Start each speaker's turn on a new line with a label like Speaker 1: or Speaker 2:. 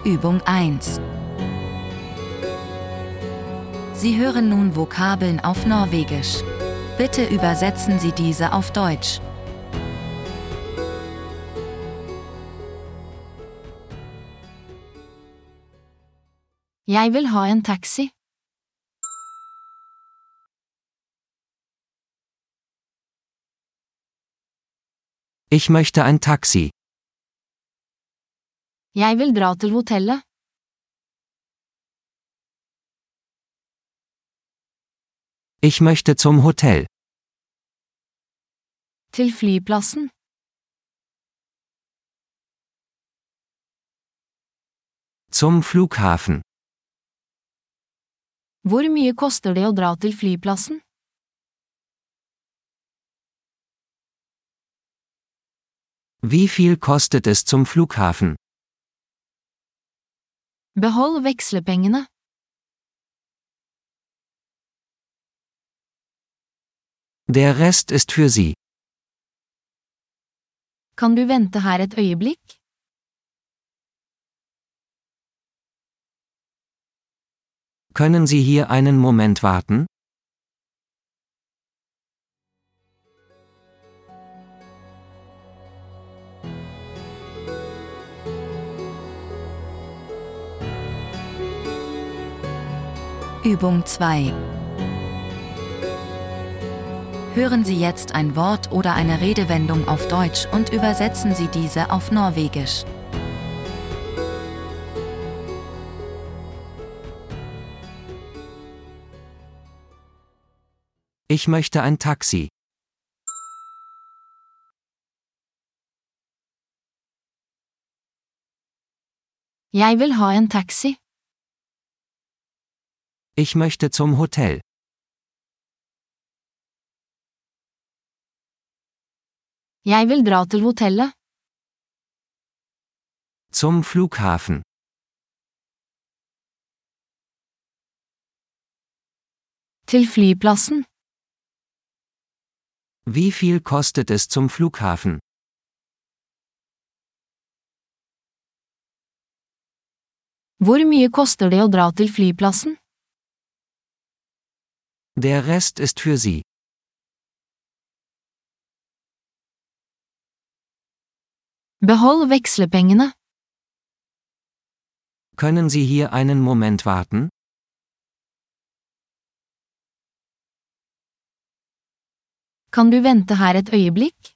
Speaker 1: Übung 1. Sie hören nun Vokabeln auf Norwegisch. Bitte übersetzen Sie diese auf Deutsch.
Speaker 2: Jeg vil ha en taxi.
Speaker 3: Ich möchte ein Taxi.
Speaker 2: Jeg vil dra til hotellet.
Speaker 3: Ich möchte zum Hotel.
Speaker 2: Til flyplassen.
Speaker 3: Zum Flughafen.
Speaker 2: Hvor mye koster det å dra til flyplassen?
Speaker 3: Wie viel kostet es zum Flughafen?
Speaker 2: Behold vekslepengene.
Speaker 3: Der Rest ist für Sie.
Speaker 2: Kan du vente her et øyeblikk?
Speaker 3: Können Sie hier einen Moment warten?
Speaker 1: Übung 2. Hören Sie jetzt ein Wort oder eine Redewendung auf Deutsch und übersetzen Sie diese auf Norwegisch.
Speaker 3: Ich möchte ein Taxi.
Speaker 2: Jeg vil ha en taxi.
Speaker 3: Ich möchte zum Hotel.
Speaker 2: Jeg vil dra til hotellet.
Speaker 3: Zum Flughafen.
Speaker 2: Til flyplassen.
Speaker 3: Wie viel kostet es zum Flughafen?
Speaker 2: Hvor mye koster det å dra til flyplassen?
Speaker 3: Der Rest ist für Sie.
Speaker 2: Behold vekslepengene.
Speaker 3: Können Sie hier einen Moment warten?
Speaker 2: Kan du vente her et øyeblikk?